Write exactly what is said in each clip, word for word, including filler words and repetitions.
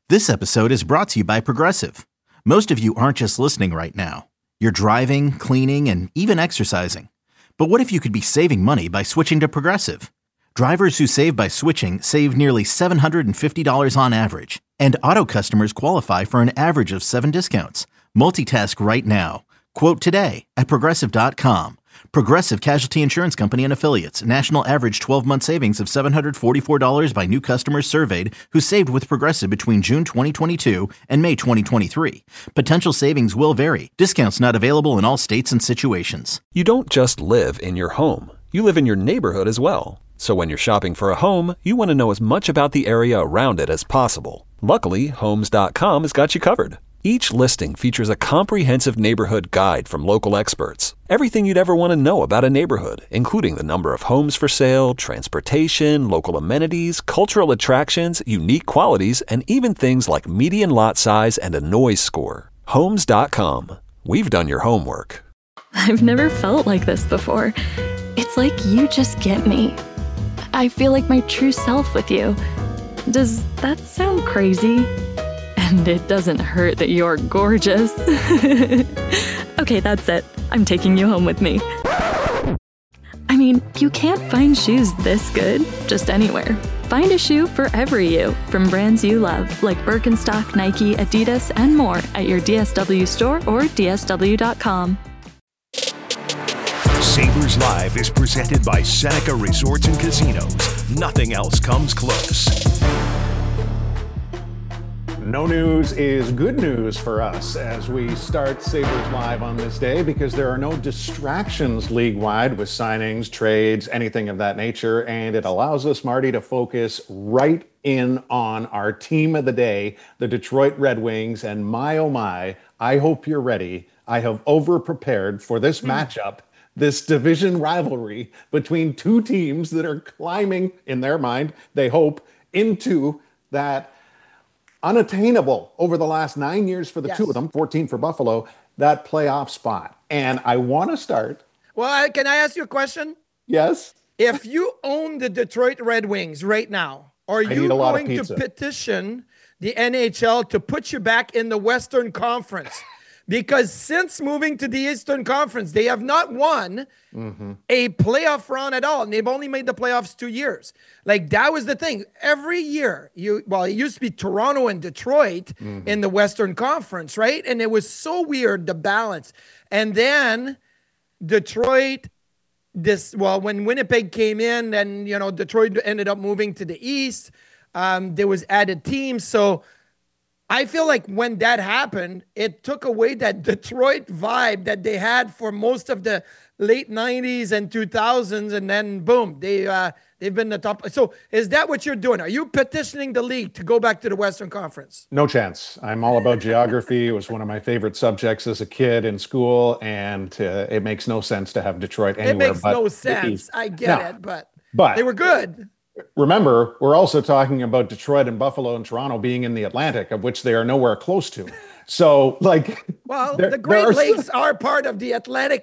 This episode is brought to you by Progressive. Most of you aren't just listening right now. You're driving, cleaning, and even exercising. But what if you could be saving money by switching to Progressive? Drivers who save by switching save nearly seven hundred fifty dollars on average. And auto customers qualify for an average of seven discounts. Multitask right now. Quote today at progressive dot com. Progressive Casualty Insurance Company and Affiliates. National average twelve-month savings of seven hundred forty-four dollars by new customers surveyed who saved with Progressive between June twenty twenty-two and May twenty twenty-three. Potential savings will vary. Discounts not available in all states and situations. You don't just live in your home. You live in your neighborhood as well. So when you're shopping for a home, you want to know as much about the area around it as possible. Luckily, Homes dot com has got you covered. Each listing features a comprehensive neighborhood guide from local experts. Everything you'd ever want to know about a neighborhood, including the number of homes for sale, transportation, local amenities, cultural attractions, unique qualities, and even things like median lot size and a noise score. Homes dot com. We've done your homework. I've never felt like this before. It's like you just get me. I feel like my true self with you. Does that sound crazy? And it doesn't hurt that you're gorgeous. Okay, that's it. I'm taking you home with me. I mean, you can't find shoes this good just anywhere. Find a shoe for every you from brands you love, like Birkenstock, Nike, Adidas, and more at your D S W store or D S W dot com. Sabres Live is presented by Seneca Resorts and Casinos. Nothing else comes close. No news is good news for us as we start Sabres Live on this day because there are no distractions league-wide with signings, trades, anything of that nature, and it allows us, Marty, to focus right in on our team of the day, the Detroit Red Wings, and my oh my, I hope you're ready. I have over-prepared for this matchup, this division rivalry between two teams that are climbing, in their mind, they hope, into that unattainable over the last nine years for the yes. two of them, fourteen for Buffalo, that playoff spot. And I want to start. Well, can I ask you a question? Yes. If you own the Detroit Red Wings right now, are you going to petition the N H L to put you back in the Western Conference? Because since moving to the Eastern Conference, they have not won mm-hmm. a playoff round at all. And they've only made the playoffs two years. Like, that was the thing. Every year, you well, it used to be Toronto and Detroit mm-hmm. in the Western Conference, right? And it was so weird, the balance. And then Detroit, this well, when Winnipeg came in, and, you know, Detroit ended up moving to the East. Um, there was added teams. So I feel like when that happened, it took away that Detroit vibe that they had for most of the late nineties and two thousands, and then boom, they uh, they've been the top. So is that what you're doing? Are you petitioning the league to go back to the Western Conference? No chance. I'm all about geography. It was one of my favorite subjects as a kid in school, and uh, it makes no sense to have Detroit anywhere. It makes but no sense. I get no, it, but, but they were good. Remember, we're also talking about Detroit and Buffalo and Toronto being in the Atlantic, of which they are nowhere close to. So, like, well, there, the Great are Lakes some... are part of the Atlantic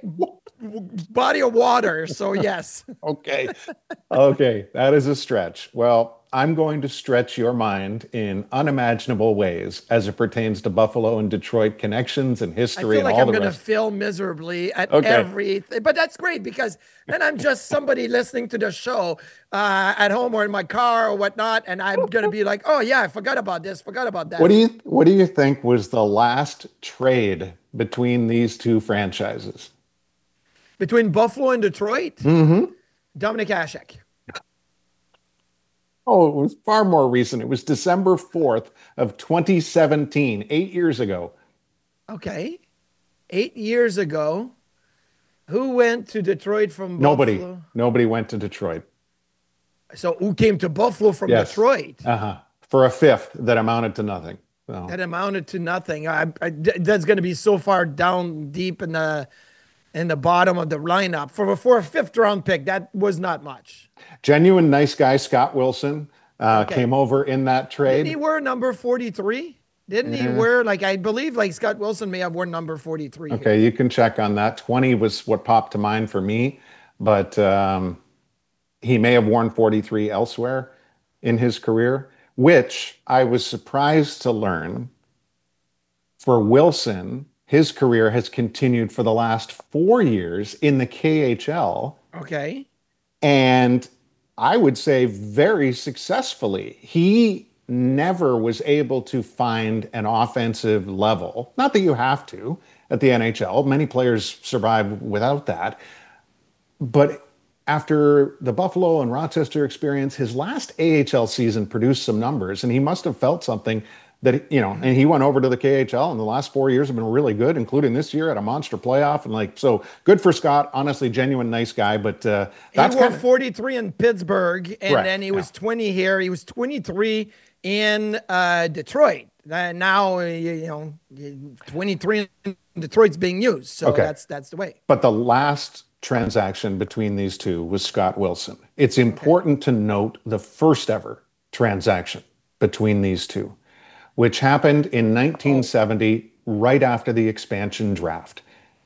body of water. So, yes. okay. Okay. That is a stretch. Well, I'm going to stretch your mind in unimaginable ways as it pertains to Buffalo and Detroit connections and history and like all I'm the gonna rest. I feel like I'm going to fail miserably at okay. everything. But that's great because then I'm just somebody listening to the show uh, at home or in my car or whatnot. And I'm going to be like, oh, yeah, I forgot about this, forgot about that. What do you What do you think was the last trade between these two franchises? Between Buffalo and Detroit? Mm-hmm. Dominic Hasek. Oh, it was far more recent. It was December fourth of twenty seventeen, eight years ago. Okay. Eight years ago. Who went to Detroit from Nobody. Buffalo? Nobody went to Detroit. So who came to Buffalo from yes. Detroit? Uh-huh. For a fifth that amounted to nothing. So. That amounted to nothing. I, I, that's going to be so far down deep in the in the bottom of the lineup. For, for a fifth round pick, that was not much. Genuine nice guy, Scott Wilson, uh, okay. came over in that trade. Didn't he wear number forty-three? Didn't yeah. he wear, like, I believe, like, Scott Wilson may have worn number forty-three. Okay, here. You can check on that. twenty was what popped to mind for me, but um, he may have worn forty-three elsewhere in his career. which I was surprised to learn for Wilson, his career has continued for the last four years in the K H L. Okay. And I would say very successfully. He never was able to find an offensive level. Not that you have to at the N H L. Many players survive without that. But after the Buffalo and Rochester experience, his last A H L season produced some numbers, and he must have felt something that, you know, and he went over to the K H L, and the last four years have been really good, including this year at a monster playoff. And like, so good for Scott, honestly, genuine, nice guy. But uh, that's he won kinda... forty-three in Pittsburgh, and Correct. then he was yeah. twenty here. He was twenty-three in uh, Detroit. Uh, now, uh, you know, twenty-three in Detroit's being used. So okay. that's that's the way. But the last transaction between these two was Scott Wilson. It's important okay. to note the first ever transaction between these two, which happened in nineteen seventy, oh. right after the expansion draft.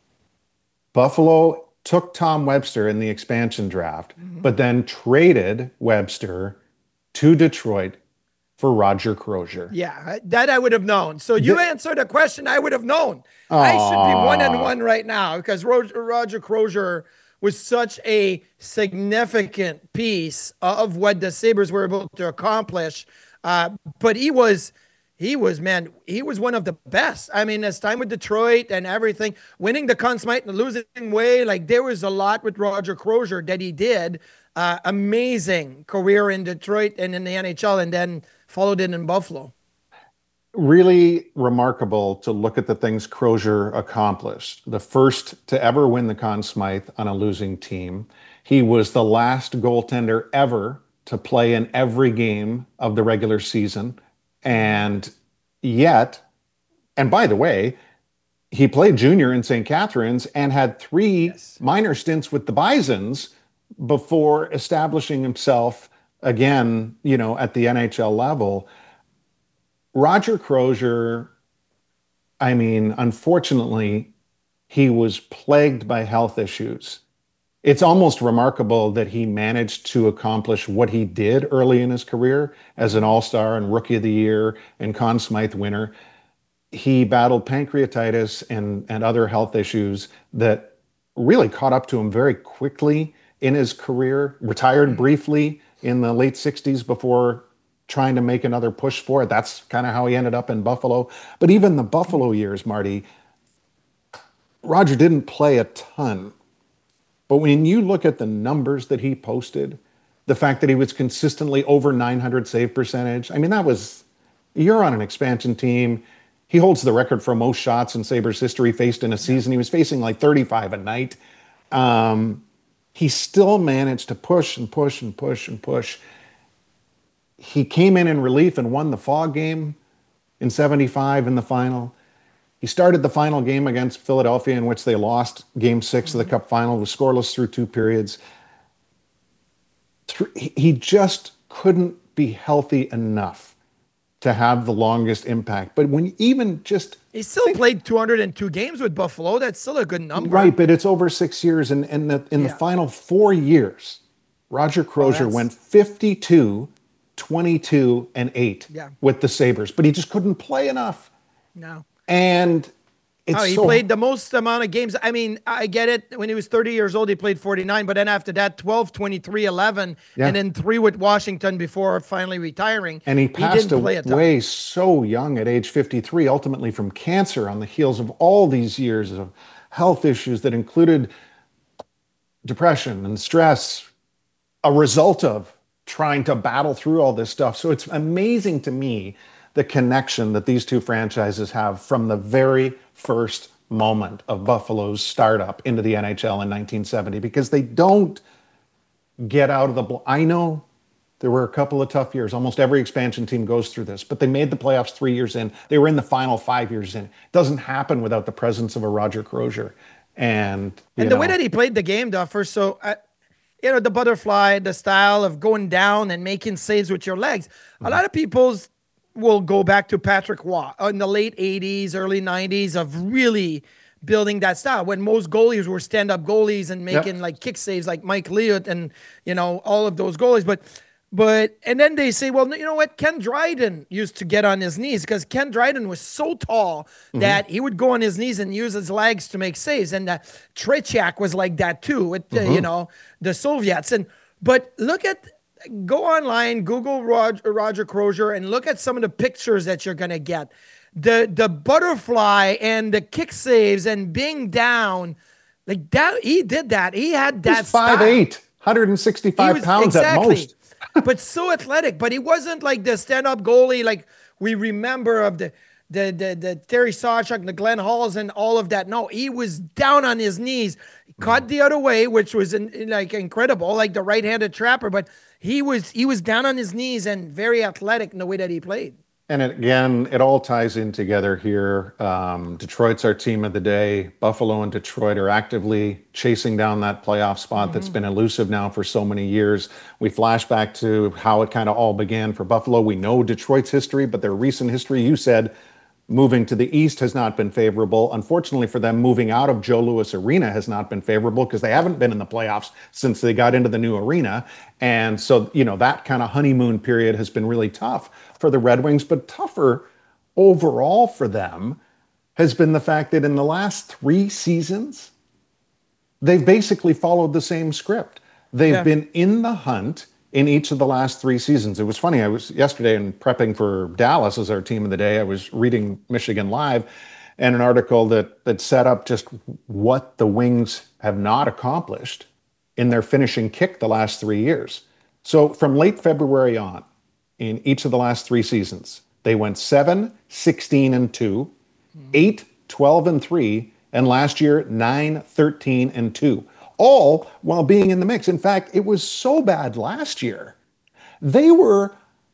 Buffalo took Tom Webster in the expansion draft, mm-hmm. but then traded Webster to Detroit for Roger Crozier. Yeah, that I would have known. So you the, answered a question I would have known. Aww. I should be one and one right now because Roger, Roger Crozier was such a significant piece of what the Sabres were able to accomplish. Uh, but he was, he was, man, he was one of the best. I mean, his time with Detroit and everything, winning the Conn Smythe in a losing way, like there was a lot with Roger Crozier that he did. Uh, amazing career in Detroit and in the N H L, and then followed it in Buffalo. Really remarkable to look at the things Crozier accomplished. The first to ever win the Conn Smythe on a losing team. He was the last goaltender ever to play in every game of the regular season. And yet, and by the way, he played junior in Saint Catharines and had three yes. minor stints with the Bisons before establishing himself again, you know, at the N H L level. Roger Crozier, I mean, unfortunately, he was plagued by health issues. It's almost remarkable that he managed to accomplish what he did early in his career as an all-star and rookie of the year and Conn Smythe winner. He battled pancreatitis and, and other health issues that really caught up to him very quickly in his career, retired briefly in the late sixties before trying to make another push for it. That's kind of how he ended up in Buffalo. But even the Buffalo years, Marty, Roger didn't play a ton. But when you look at the numbers that he posted, the fact that he was consistently over nine hundred save percentage, I mean, that was, you're on an expansion team. He holds the record for most shots in Sabres history faced in a season. He was facing like thirty-five a night. Um, he still managed to push and push and push and push. He came in in relief and won the Fog game in seventy-five in the final. He started the final game against Philadelphia, in which they lost game six of the Cup final, was scoreless through two periods. He just couldn't be healthy enough to have the longest impact. But when even just... He still think, played two hundred two games with Buffalo. That's still a good number. Right, but it's over six years. And, and the, in yeah. the final four years, Roger Crozier oh, went fifty-two, twenty-two, and eight yeah. with the Sabres. But he just couldn't play enough. No. And it's oh, he so played the most amount of games. I mean, I get it. When he was thirty years old, he played forty-nine. But then after that, twelve, twenty-three, eleven, yeah. and then three with Washington before finally retiring. And he passed he away so young at age fifty-three, ultimately from cancer on the heels of all these years of health issues that included depression and stress, a result of trying to battle through all this stuff. So it's amazing to me the connection that these two franchises have from the very first moment of Buffalo's startup into the N H L in nineteen seventy, because they don't get out of the... Bl- I know there were a couple of tough years. Almost every expansion team goes through this, but they made the playoffs three years in. They were in the final five years in. It doesn't happen without the presence of a Roger Crozier. And, and the know, way that he played the game, Duffer, so... I- You know, the butterfly, the style of going down and making saves with your legs. Mm-hmm. A lot of people will go back to Patrick Waugh in the late eighties, early nineties of really building that style when most goalies were stand-up goalies and making yep. like kick saves like Mike Liut and, you know, all of those goalies. But But, and then they say, well, you know what? Ken Dryden used to get on his knees because Ken Dryden was so tall mm-hmm. that he would go on his knees and use his legs to make saves. And uh, Tretiak was like that too with, uh, mm-hmm. you know, the Soviets. And, but look at, go online, Google Roger, Roger Crozier, and look at some of the pictures that you're going to get. The, the butterfly and the kick saves and being down, like that, he did that. He had that. He's five eight, one hundred sixty-five was, pounds exactly. at most. But so athletic, but he wasn't like the stand-up goalie like we remember of the the the, the Terry Sawchuk, the Glenn Halls, and all of that. No, he was down on his knees, caught the other way, which was in, in, like incredible, like the right-handed trapper. But he was he was down on his knees and very athletic in the way that he played. And it, again, it all ties in together here. Um, Detroit's our team of the day. Buffalo and Detroit are actively chasing down that playoff spot mm-hmm. that's been elusive now for so many years. We flash back to how it kind of all began for Buffalo. We know Detroit's history, but their recent history, you said, moving to the East has not been favorable. Unfortunately for them, moving out of Joe Louis Arena has not been favorable because they haven't been in the playoffs since they got into the new arena. And so, you know, that kind of honeymoon period has been really tough for the Red Wings, but tougher overall for them has been the fact that in the last three seasons, they've basically followed the same script. They've yeah. been in the hunt in each of the last three seasons. It was funny. I was yesterday in prepping for Dallas as our team of the day. I was reading Michigan Live and an article that that set up just what the Wings have not accomplished in their finishing kick the last three years. So from late February on, in each of the last three seasons, they went seven, sixteen, and two, eight, twelve, and three, and last year, nine, thirteen, and two. All while being in the mix. In fact, it was so bad last year. They were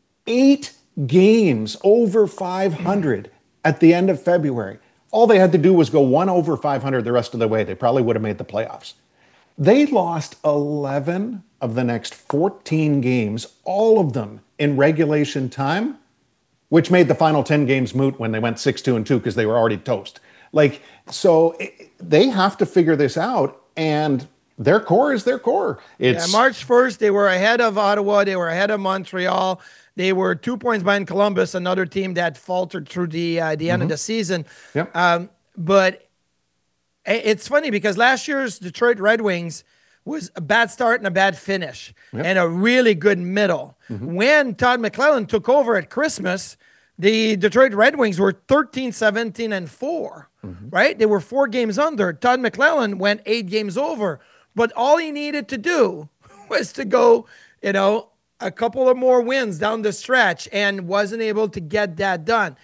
eight games over five hundred at the end of February. All they had to do was go one over five hundred the rest of the way. They probably would have made the playoffs. They lost eleven of the next fourteen games, all of them in regulation time, which made the final ten games moot when they went six two and two because they were already toast. Like, so it, they have to figure this out, and their core is their core. It's yeah, March first, they were ahead of Ottawa. They were ahead of Montreal. They were two points behind Columbus, another team that faltered through the uh, the end mm-hmm. of the season. Yep. Um, but it's funny because last year's Detroit Red Wings was a bad start and a bad finish yep. and a really good middle. Mm-hmm. When Todd McLellan took over at Christmas, the Detroit Red Wings were thirteen, seventeen, and four, mm-hmm. right? They were four games under. Todd McLellan went eight games over. But all he needed to do was to go, you know, a couple of more wins down the stretch and wasn't able to get that done.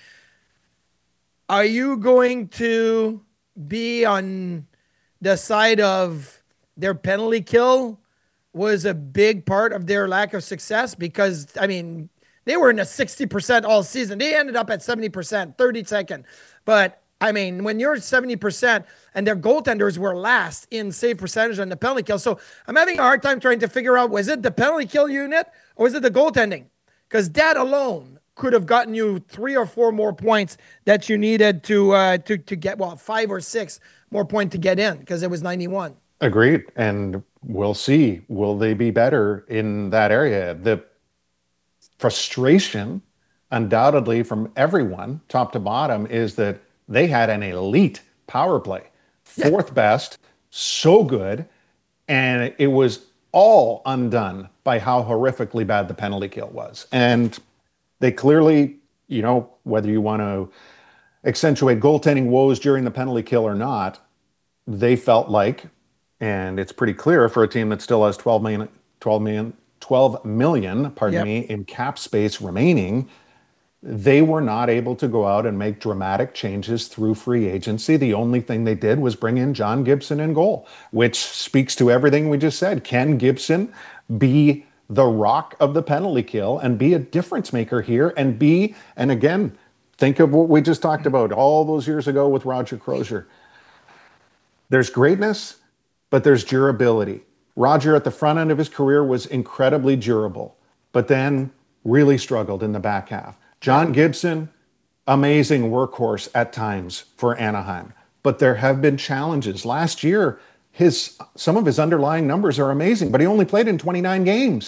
Are you going to be on the side of their penalty kill was a big part of their lack of success? Because, I mean, they were in a sixty percent all season. They ended up at seventy percent, thirty-second. But, I mean, when you're seventy percent and their goaltenders were last in save percentage on the penalty kill. So I'm having a hard time trying to figure out, was it the penalty kill unit or was it the goaltending? Because that alone could have gotten you three or four more points that you needed to uh, to to get, well, five or six more points to get in because it was ninety-one. Agreed. And we'll see. Will they be better in that area? The frustration, undoubtedly, from everyone, top to bottom, is that they had an elite power play. Fourth yeah. best, so good, and it was all undone by how horrifically bad the penalty kill was. And they clearly, you know, whether you want to accentuate goaltending woes during the penalty kill or not, they felt like, and it's pretty clear for a team that still has twelve million, twelve million, twelve million, pardon yep. me, in cap space remaining, they were not able to go out and make dramatic changes through free agency. The only thing they did was bring in John Gibson in goal, which speaks to everything we just said. Can Gibson be the rock of the penalty kill and be a difference maker here and be, and again, think of what we just talked about all those years ago with Roger Crozier. There's greatness, but there's durability. Roger at the front end of his career was incredibly durable, but then really struggled in the back half. John Gibson, amazing workhorse at times for Anaheim, but there have been challenges. Last year, his some of his underlying numbers are amazing, but he only played in twenty-nine games.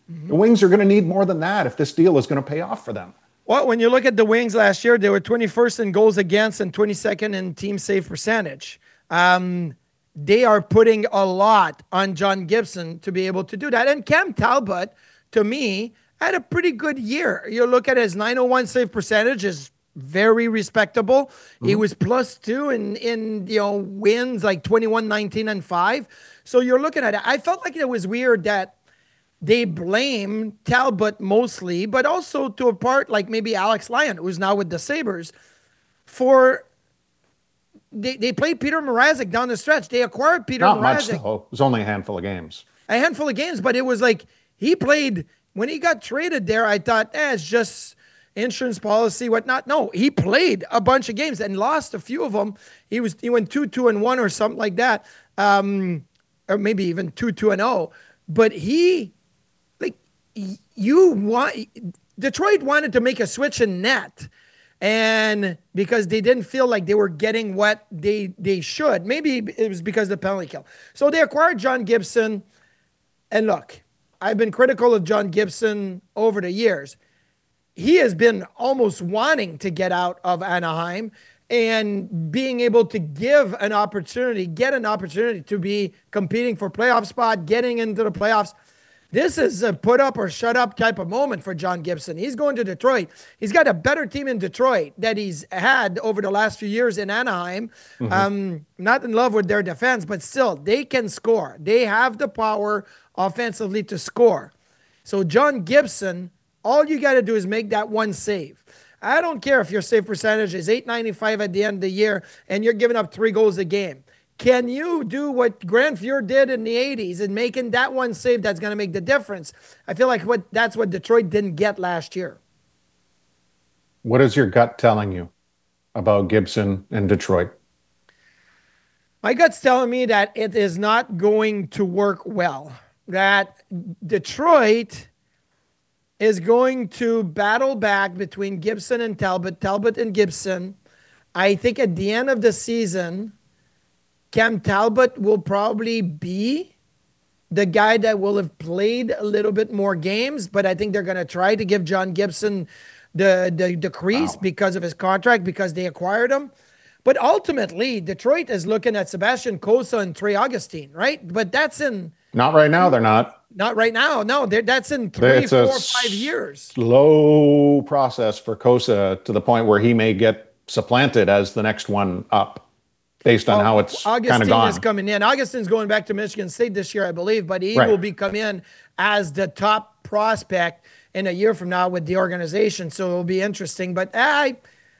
Mm-hmm. The Wings are going to need more than that if this deal is going to pay off for them. Well, when you look at the Wings last year, they were twenty-first in goals against and twenty-second in team save percentage. Um, they are putting a lot on John Gibson to be able to do that. And Cam Talbot, to me, had a pretty good year. You look at his nine oh one save percentage is very respectable. Mm-hmm. He was plus two in, in, you know, wins like twenty-one, nineteen, and five. So you're looking at it. I felt like it was weird that they blame Talbot mostly, but also to a part like maybe Alex Lyon, who's now with the Sabres, for they, they played Peter Mrazek down the stretch. They acquired Peter Not Mrazek. Not much, though. It was only a handful of games. A handful of games, but it was like he played, when he got traded there, I thought, eh, it's just insurance policy, whatnot. No, he played a bunch of games and lost a few of them. He was he went two, two, and one or something like that, um, or maybe even two, two, and oh. But he... You want Detroit wanted to make a switch in net, and because they didn't feel like they were getting what they they should. Maybe it was because of the penalty kill. So they acquired John Gibson. And look, I've been critical of John Gibson over the years. He has been almost wanting to get out of Anaheim and being able to give an opportunity, get an opportunity to be competing for playoff spot, getting into the playoffs. This is a put up or shut up type of moment for John Gibson. He's going to Detroit. He's got a better team in Detroit that he's had over the last few years in Anaheim. Mm-hmm. Um, not in love with their defense, but still, they can score. They have the power offensively to score. So John Gibson, all you got to do is make that one save. I don't care if your save percentage is eight ninety-five at the end of the year and you're giving up three goals a game. Can you do what Grant Fuhr did in the eighties and making that one save that's going to make the difference? I feel like what that's what Detroit didn't get last year. What is your gut telling you about Gibson and Detroit? My gut's telling me that it is not going to work well. That Detroit is going to battle back between Gibson and Talbot, Talbot and Gibson. I think at the end of the season, Cam Talbot will probably be the guy that will have played a little bit more games, but I think they're going to try to give John Gibson the, the, the crease wow. because of his contract, because they acquired him. But ultimately, Detroit is looking at Sebastian Cossa and Trey Augustine, right? But that's in... Not right now, they're not. Not right now, no. That's in three, it's four, five years. Slow process for Cossa to the point where he may get supplanted as the next one up. Based on oh, how it's kind of gone. Augustine is coming in. Augustine's going back to Michigan State this year, I believe, but he right. will be come in as the top prospect in a year from now with the organization. So it'll be interesting. But I,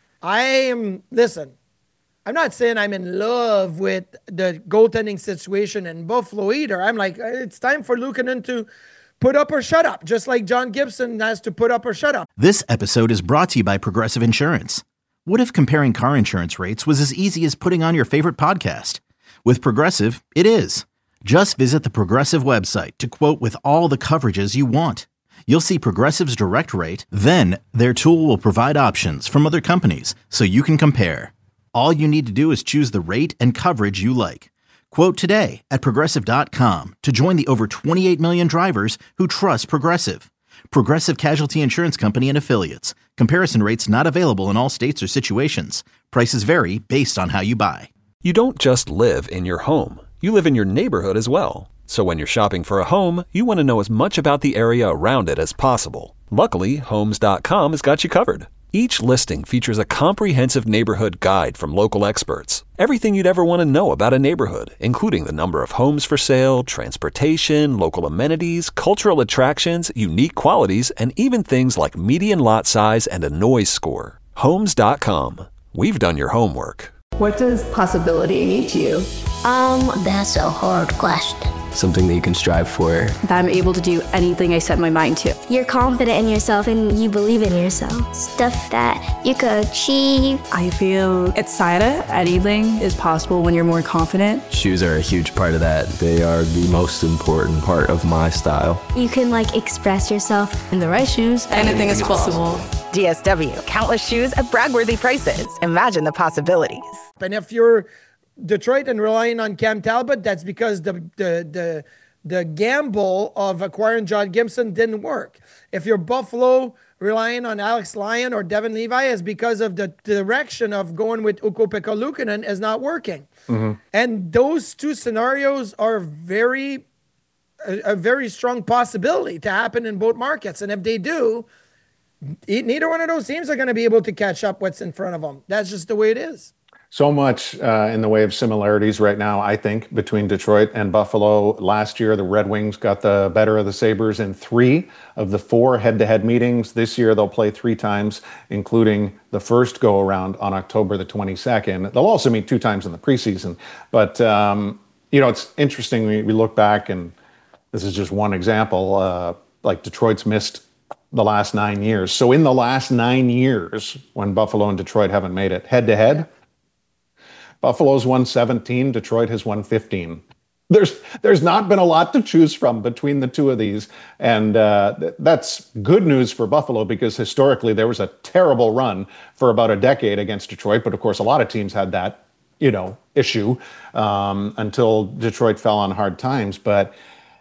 I am, listen, I'm not saying I'm in love with the goaltending situation in Buffalo either. I'm like, it's time for Luukkonen to put up or shut up, just like John Gibson has to put up or shut up. This episode is brought to you by Progressive Insurance. What if comparing car insurance rates was as easy as putting on your favorite podcast? With Progressive, it is. Just visit the Progressive website to quote with all the coverages you want. You'll see Progressive's direct rate, then their tool will provide options from other companies so you can compare. All you need to do is choose the rate and coverage you like. Quote today at Progressive dot com to join the over twenty-eight million drivers who trust Progressive. Progressive Casualty Insurance Company and Affiliates. Comparison rates not available in all states or situations. Prices vary based on how you buy. You don't just live in your home. You live in your neighborhood as well. So when you're shopping for a home, you want to know as much about the area around it as possible. Luckily, Homes dot com has got you covered. Each listing features a comprehensive neighborhood guide from local experts. Everything you'd ever want to know about a neighborhood, including the number of homes for sale, transportation, local amenities, cultural attractions, unique qualities, and even things like median lot size and a noise score. Homes dot com. We've done your homework. What does possibility mean to you? Um, that's a hard question. Something that you can strive for. That I'm able to do anything I set my mind to. You're confident in yourself and you believe in yourself. Stuff that you could achieve. I feel excited. Anything is possible when you're more confident. Shoes are a huge part of that. They are the most important part of my style. You can like express yourself. In the right shoes, anything, anything is possible. possible. D S W, countless shoes at brag-worthy prices. Imagine the possibilities. And if you're Detroit and relying on Cam Talbot, that's because the the the the gamble of acquiring John Gibson didn't work. If you're Buffalo relying on Alex Lyon or Devin Levi, is because of the direction of going with Ukko-Pekka Luukkonen is not working. Mm-hmm. And those two scenarios are very, a, a very strong possibility to happen in both markets. And if they do, neither one of those teams are going to be able to catch up what's in front of them. That's just the way it is. So much uh, in the way of similarities right now, I think, between Detroit and Buffalo. Last year, the Red Wings got the better of the Sabres in three of the four head-to-head meetings. This year, they'll play three times, including the first go-around on October the twenty-second. They'll also meet two times in the preseason. But, um, you know, it's interesting. We, we look back, and this is just one example, uh, like Detroit's missed the last nine years. So in the last nine years, when Buffalo and Detroit haven't made it head-to-head, Buffalo's won seventeen, Detroit has won fifteen. There's there's not been a lot to choose from between the two of these. And uh, th- that's good news for Buffalo, because historically there was a terrible run for about a decade against Detroit. But of course, a lot of teams had that, you know, issue um, until Detroit fell on hard times. But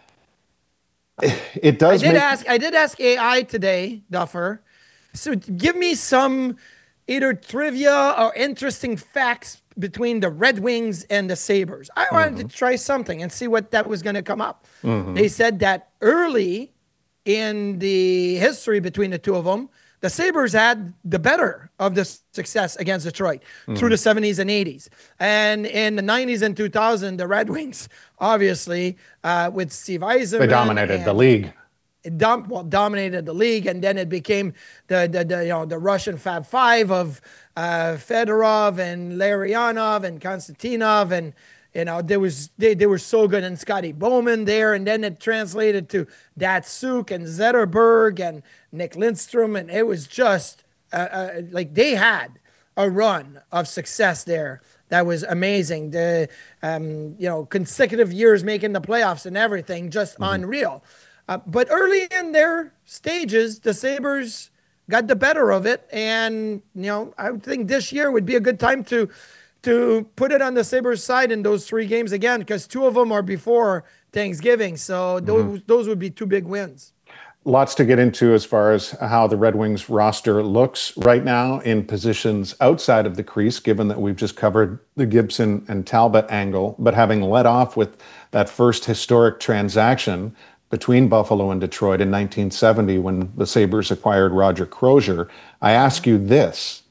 it does I did make... ask, I did ask A I today, Duffer. So give me some either trivia or interesting facts between the Red Wings and the Sabres. I wanted mm-hmm. to try something and see what that was going to come up. Mm-hmm. They said that early in the history between the two of them, the Sabres had the better of the success against Detroit mm-hmm. through the seventies and eighties. And in the nineties and two thousand, the Red Wings, obviously, uh, with Steve Yzerman. They dominated the league. It dom- well, dominated the league, and then it became the the, the you know the Russian Fab Five of uh, Fedorov and Larionov and Konstantinov, and you know there was they, they were so good, and Scotty Bowman there, and then it translated to Datsuk and Zetterberg and Nick Lindstrom, and it was just uh, uh, like they had a run of success there that was amazing. The um, you know consecutive years making the playoffs and everything, just mm-hmm. unreal. Uh, but early in their stages, the Sabres got the better of it. And, you know, I would think this year would be a good time to to put it on the Sabres side in those three games again, because two of them are before Thanksgiving. So those, mm-hmm. those would be two big wins. Lots to get into as far as how the Red Wings roster looks right now in positions outside of the crease, given that we've just covered the Gibson and Talbot angle. But having led off with that first historic transaction between Buffalo and Detroit in nineteen seventy when the Sabres acquired Roger Crozier, I ask you this: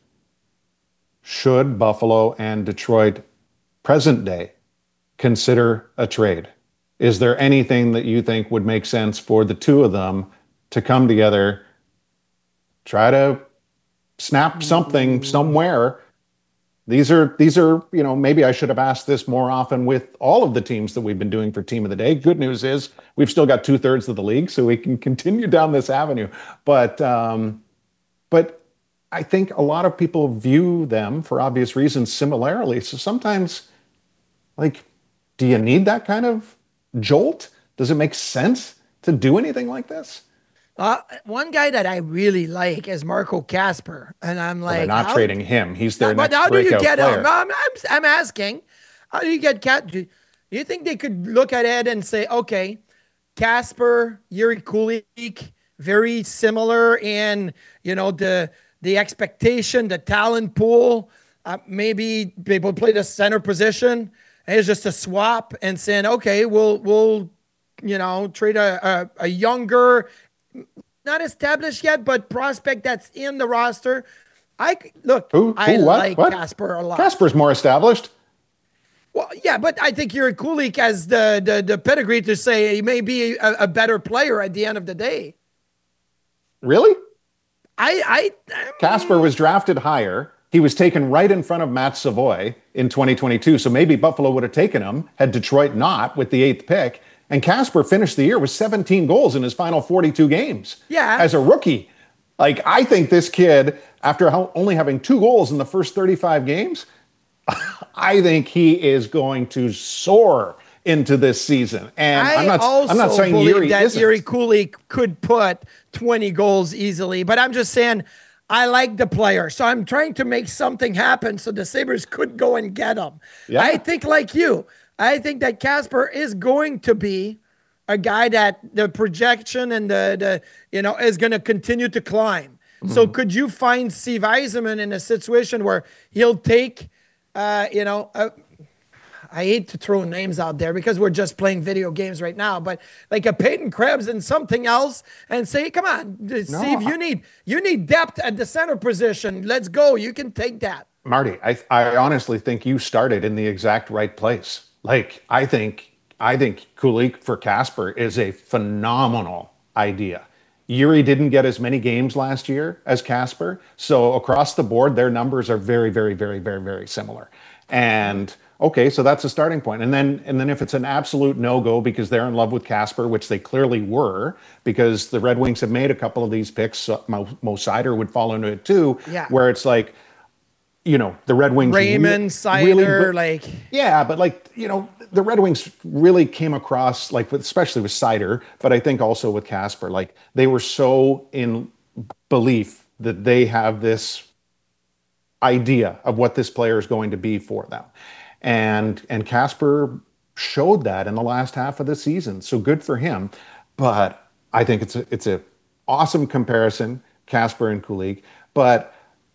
should Buffalo and Detroit present day consider a trade? Is there anything that you think would make sense for the two of them to come together, try to snap something somewhere? These are, these are, you know, maybe I should have asked this more often with all of the teams that we've been doing for Team of the Day. Good news is we've still got two thirds of the league, so we can continue down this avenue. But, um, but I think a lot of people view them, for obvious reasons, similarly. So sometimes, like, do you need that kind of jolt? Does it make sense to do anything like this? Uh, one guy that I really like is Marco Kasper, and I'm like, well, they're not how, trading him. He's their no, next But how do you get player. him? I'm, I'm, I'm asking, how do you get Cat? Do you think they could look at it and say, okay, Kasper, Yuri Kulik, very similar in you know the the expectation, the talent pool. Uh, maybe people play the center position. And it's just a swap and saying, okay, we'll we'll you know trade a a, a younger, not established yet, but prospect that's in the roster. I look, who, who, I what, like what? Kasper a lot. Kasper's more established. Well, yeah, but I think Yuri Kulik has the, the, the pedigree to say he may be a, a better player at the end of the day. Really? I, I, I Kasper was drafted higher. He was taken right in front of Matt Savoy in twenty twenty-two. So maybe Buffalo would have taken him had Detroit not with the eighth pick. And Kasper finished the year with seventeen goals in his final forty-two games. Yeah. As a rookie. Like, I think this kid, after only having two goals in the first thirty-five games, I think he is going to soar into this season. And I I'm not, also I'm not saying believe Yuri that isn't. Yuri Kulik could put twenty goals easily, but I'm just saying I like the player. So I'm trying to make something happen so the Sabres could go and get him. Yeah. I think like you, I think that Kasper is going to be a guy that the projection and the, the you know, is going to continue to climb. Mm-hmm. So could you find Steve Yzerman in a situation where he'll take, uh, you know, a, I hate to throw names out there because we're just playing video games right now, but like a Peyton Krebs and something else and say, come on, no, Steve, you need you need depth at the center position. Let's go. You can take that. Marty, I, I honestly think you started in the exact right place. Like, I think, I think Kulich for Kasper is a phenomenal idea. Yuri didn't get as many games last year as Kasper. So across the board, their numbers are very, very, very, very, very similar. And okay, so that's a starting point. And then and then if it's an absolute no-go because they're in love with Kasper, which they clearly were, because the Red Wings have made a couple of these picks, so Mo, Mo Seider would fall into it too, yeah. where it's like, you know, the Red Wings... Raymond, really, Seider, really, like... Yeah, but like, you know, the Red Wings really came across, like, with, especially with Seider, but I think also with Kasper, like, they were so in belief that they have this idea of what this player is going to be for them. And and Kasper showed that in the last half of the season. So good for him. But I think it's a, it's a awesome comparison, Kasper and Kulich. But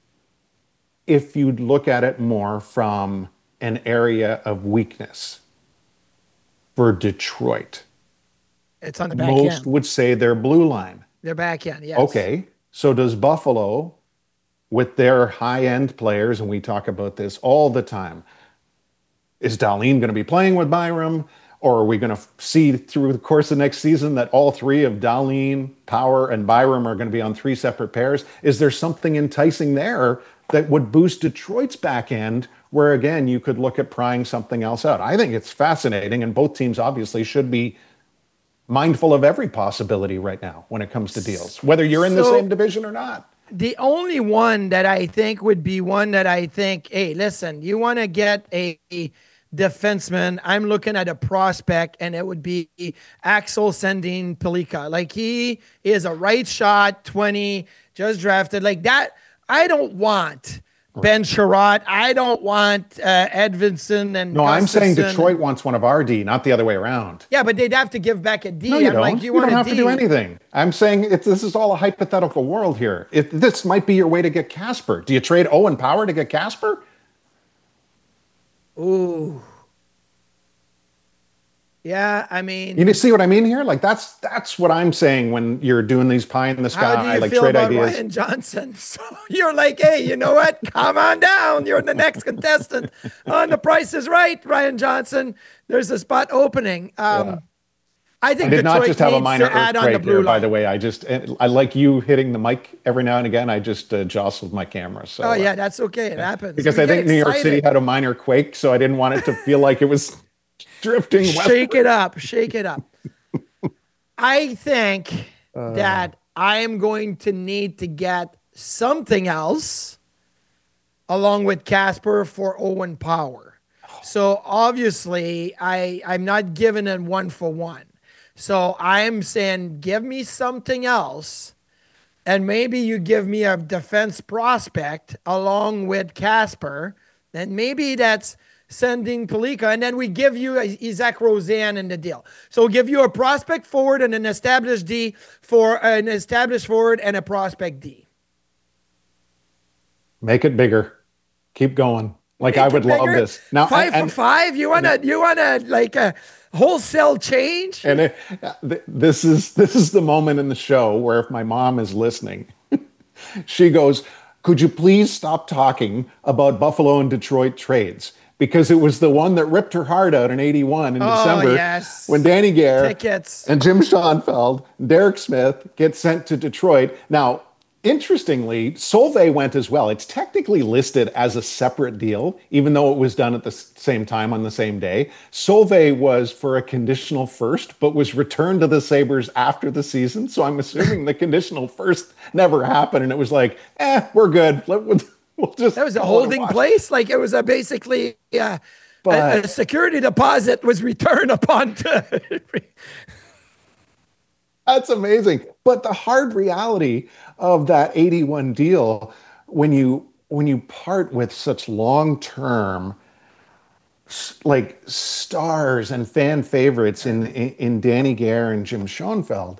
if you look at it more from an area of weakness for Detroit, it's on the back most end. would say their blue line. Their back end, yes. Okay. So does Buffalo, with their high-end players, and we talk about this all the time, is Dahlin going to be playing with Byram, or are we going to see through the course of next season that all three of Dahlin, Power, and Byram are going to be on three separate pairs? Is there something enticing there that would boost Detroit's back end, where, again, you could look at prying something else out? I think it's fascinating, and both teams obviously should be mindful of every possibility right now when it comes to deals, whether you're in so, the same division or not. The only one that I think would be one that I think, hey, listen, you want to get a, a defenseman, I'm looking at a prospect, and it would be Axel Sandin Pellikka. Like, he is a right shot, twenty, just drafted. Like that, I don't want Ben Sherratt. I don't want uh, Edvinsson and No, Gustafsson. I'm saying Detroit wants one of our D, not the other way around. Yeah, but they'd have to give back a D. No, you I'm don't. like, you, you want don't a have D? to do anything. I'm saying it's, this is all a hypothetical world here. If this might be your way to get Kasper. Do you trade Owen Power to get Kasper? Ooh. Yeah, I mean, you see what I mean here? Like that's that's what I'm saying when you're doing these pie in the sky, how do you like feel trade about ideas. Ryan Johnson? So you're like, hey, you know what? Come on down. You're the next contestant on The Price is Right, Ryan Johnson. There's a spot opening. Um, yeah. I think I did Detroit not just have a minor earthquake the there, line. by the way. I just I like you hitting the mic every now and again. I just uh, jostled my camera. So oh yeah, uh, that's okay. It happens. Because we I think New York excited. City had a minor quake, so I didn't want it to feel like it was drifting westward. Shake it up. Shake it up. I think uh, that I am going to need to get something else along with Kasper for Owen Power. So obviously, I, I'm not giving it one for one. So I'm saying, give me something else, and maybe you give me a defense prospect along with Kasper, and maybe that's sending Pellikka, and then we give you Isaac Rosen in the deal. So we'll give you a prospect forward and an established D for an established forward and a prospect D. Make it bigger. Keep going. Like, Make I would love this. Now, five and, for five. You wanna, you wanna like a wholesale change? And it, this is this is the moment in the show where, if my mom is listening, she goes, "Could you please stop talking about Buffalo and Detroit trades?" Because it was the one that ripped her heart out in eighty-one in oh, December yes. when Danny Gare Tickets. and Jim Schoenfeld, Derek Smith get sent to Detroit. Now, interestingly, Solvay went as well. It's technically listed as a separate deal, even though it was done at the same time on the same day. Solvay was for a conditional first, but was returned to the Sabres after the season. So I'm assuming the conditional first never happened. And it was like, eh, we're good. Let, We'll just that was a holding place. Like it was a basically uh, but, a, a security deposit was returned upon. To That's amazing. But the hard reality of that eighty-one deal, when you when you part with such long-term like stars and fan favorites in, in, in Danny Gare and Jim Schoenfeld,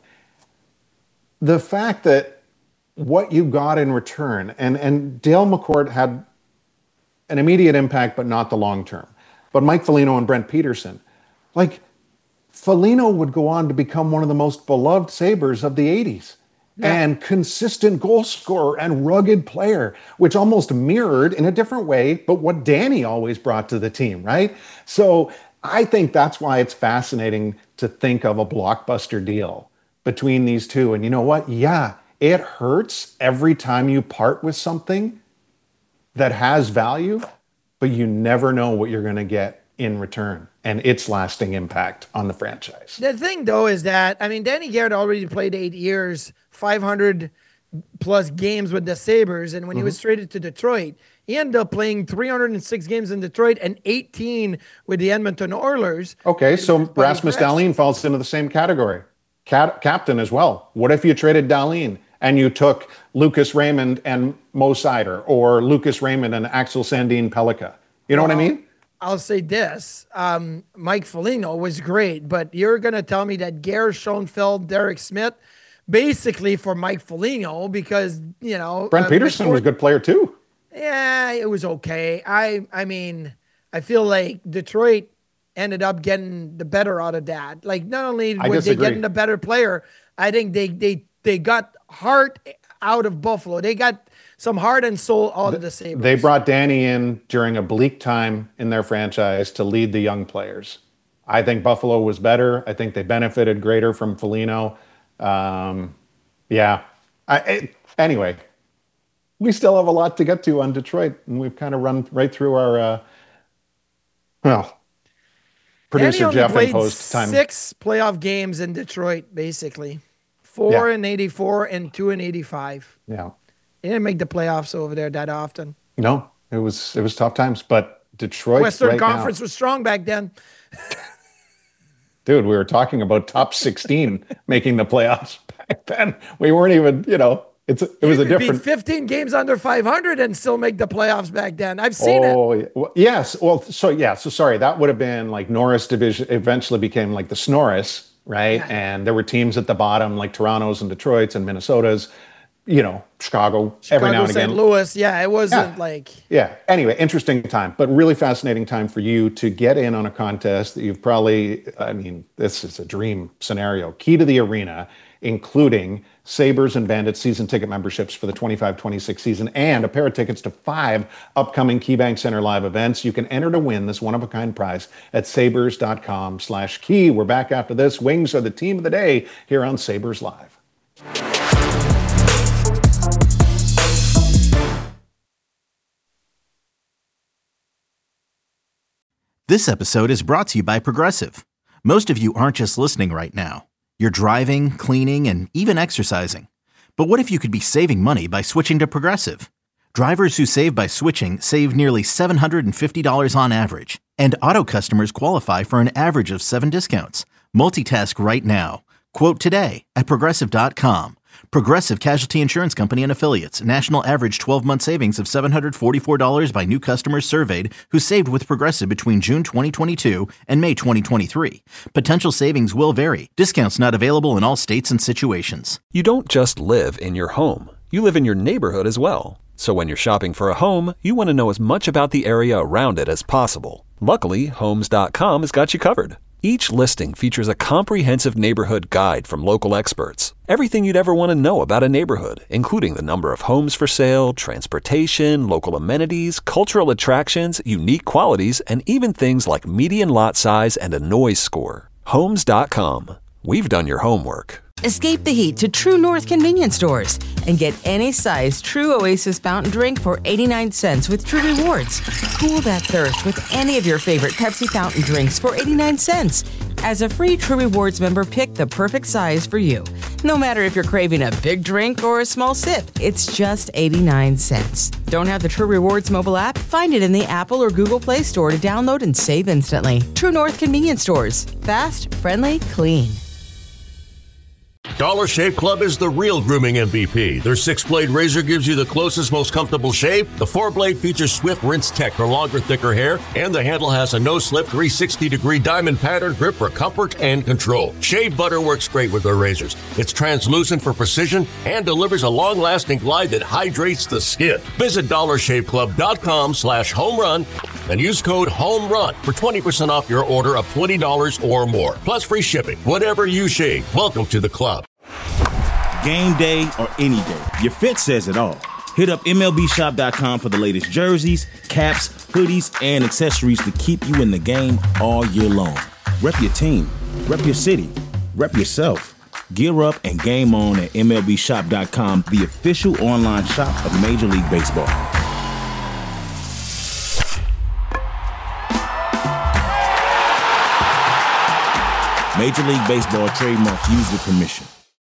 the fact that what you got in return, and, and Dale McCourt had an immediate impact, but not the long term. But Mike Foligno and Brent Peterson, like Foligno would go on to become one of the most beloved Sabres of the eighties. Yeah. And consistent goal scorer and rugged player, which almost mirrored in a different way, but what Danny always brought to the team, right? So I think that's why it's fascinating to think of a blockbuster deal between these two. And you know what? Yeah, it hurts every time you part with something that has value, but you never know what you're going to get in return and its lasting impact on the franchise. The thing, though, is that, I mean, Danny Gare already played eight years, five hundred plus games with the Sabres, and when mm-hmm. he was traded to Detroit, he ended up playing three hundred six games in Detroit and eighteen with the Edmonton Oilers. Okay, so Rasmus Dahlin falls into the same category. Cap- captain as well. What if you traded Dahlin and you took Lucas Raymond and Mo Seider, or Lucas Raymond and Axel Sandin Pellikka? You know well, what I mean? I'll say this, um, Mike Foligno was great, but you're going to tell me that Gare, Schoenfeld, Derek Smith, basically for Mike Foligno, because, you know. Brent uh, Peterson McCourt, was a good player too. Yeah, it was okay. I I mean, I feel like Detroit ended up getting the better out of that. Like, not only were they getting the better player, I think they they they got heart out of Buffalo. They got some heart and soul out of the Sabres. They brought Danny in during a bleak time in their franchise to lead the young players. I think Buffalo was better. I think they benefited greater from Foligno. Um, yeah. I, it, anyway, we still have a lot to get to on Detroit, and we've kind of run right through our, uh, well, producer Jeff imposed time. Six playoff games in Detroit, basically. Four yeah. in eighty-four and two in eighty-five. Yeah. They didn't make the playoffs over there that often. No, it was it was tough times, but Detroit Western right Conference now, was strong back then. Dude, we were talking about top sixteen making the playoffs back then. We weren't even, you know, it's it was you a different. Be fifteen games under five hundred and still make the playoffs back then. I've seen oh, it. Oh, yes. Well, so yeah, so sorry, that would have been like Norris division. Eventually became like the Snorris, right? Yeah. And there were teams at the bottom like Toronto's and Detroit's and Minnesota's. You know, Chicago, Chicago, every now and again. Saint Louis, yeah, it wasn't yeah. like... Yeah, anyway, interesting time, but really fascinating time for you to get in on a contest that you've probably, I mean, this is a dream scenario. Key to the Arena, including Sabres and Bandits season ticket memberships for the twenty-five twenty-six season and a pair of tickets to five upcoming KeyBank Center live events. You can enter to win this one-of-a-kind prize at sabres.com slash key. We're back after this. Wings are the team of the day here on Sabres Live. This episode is brought to you by Progressive. Most of you aren't just listening right now. You're driving, cleaning, and even exercising. But what if you could be saving money by switching to Progressive? Drivers who save by switching save nearly seven hundred fifty dollars on average. And auto customers qualify for an average of seven discounts. Multitask right now. Quote today at Progressive dot com. Progressive Casualty Insurance Company and Affiliates. National average twelve-month savings of seven hundred forty-four dollars by new customers surveyed who saved with Progressive between June twenty twenty-two and May twenty twenty-three. Potential savings will vary. Discounts not available in all states and situations. You don't just live in your home. You live in your neighborhood as well. So when you're shopping for a home, you want to know as much about the area around it as possible. Luckily, Homes dot com has got you covered. Each listing features a comprehensive neighborhood guide from local experts. Everything you'd ever want to know about a neighborhood, including the number of homes for sale, transportation, local amenities, cultural attractions, unique qualities, and even things like median lot size and a noise score. Homes dot com. We've done your homework. Escape the heat to True North convenience stores and get any size True Oasis fountain drink for eighty-nine cents with True Rewards. Cool that thirst with any of your favorite Pepsi fountain drinks for eighty-nine cents. As a free True Rewards member, pick the perfect size for you. No matter if you're craving a big drink or a small sip, it's just eighty-nine cents. Don't have the True Rewards mobile app? Find it in the Apple or Google Play Store to download and save instantly. True North convenience stores. Fast, friendly, clean. Dollar Shave Club is the real grooming M V P. Their six-blade razor gives you the closest, most comfortable shave. The four-blade features swift rinse tech for longer, thicker hair, and the handle has a no-slip three hundred sixty degree diamond pattern grip for comfort and control. Shave butter works great with their razors. It's translucent for precision and delivers a long-lasting glide that hydrates the skin. Visit dollar shave club dot com slash home run and use code HOMERUN for twenty percent off your order of twenty dollars or more, plus free shipping. Whatever you shave, welcome to the club. Game day or any day, your fit says it all. Hit up M L B shop dot com for the latest jerseys, caps, hoodies, and accessories to keep you in the game all year long. Rep your team, rep your city, rep yourself. Gear up and game on at M L B shop dot com, the official online shop of Major League Baseball. Major League Baseball trademark used with permission.